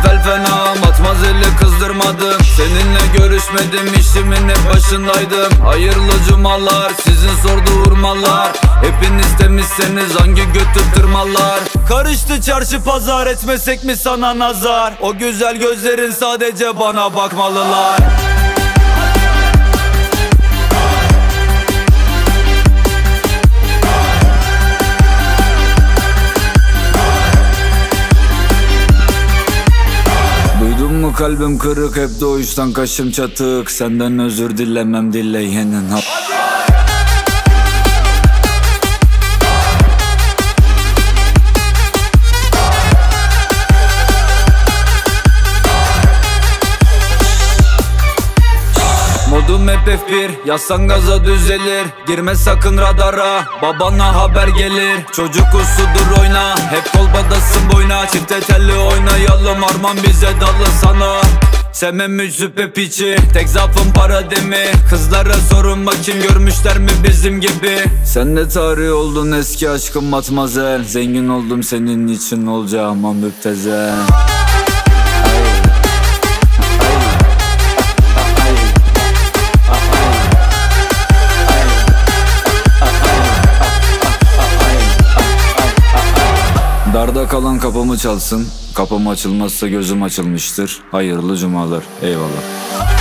fel fena, matmazeli kızdırmadım. Seninle görüşmedim, işimin hep başındaydım. Hayırlı cumalar, sizin sorduğu hurmalar. Hepiniz temizseniz hangi götü tırmalar? Karıştı çarşı pazar, etmesek mi sana nazar? O güzel gözlerin sadece bana bakmalılar. Duydun mu kalbim kırık, hep doğuştan kaşım çatık. Senden özür dilemem, dileyenin hap. Modum hep F1, yazsan gaza düzelir. Girme sakın radara, babana haber gelir. Çocuk usudur oyna, hep kolbadasın boyna. Çifte telli oynayalım, arman bize dalı sana. Sevmem müzüpe piçi, tek zaafım para demi. Kızlara sorun bakayım, görmüşler mi bizim gibi? Sen de tarih oldun eski aşkım matmazel. Zengin oldum senin için, olacağım müptezel. Darda kalan kapımı çalsın. Kapım açılmazsa gözüm açılmıştır. Hayırlı cumalar, eyvallah.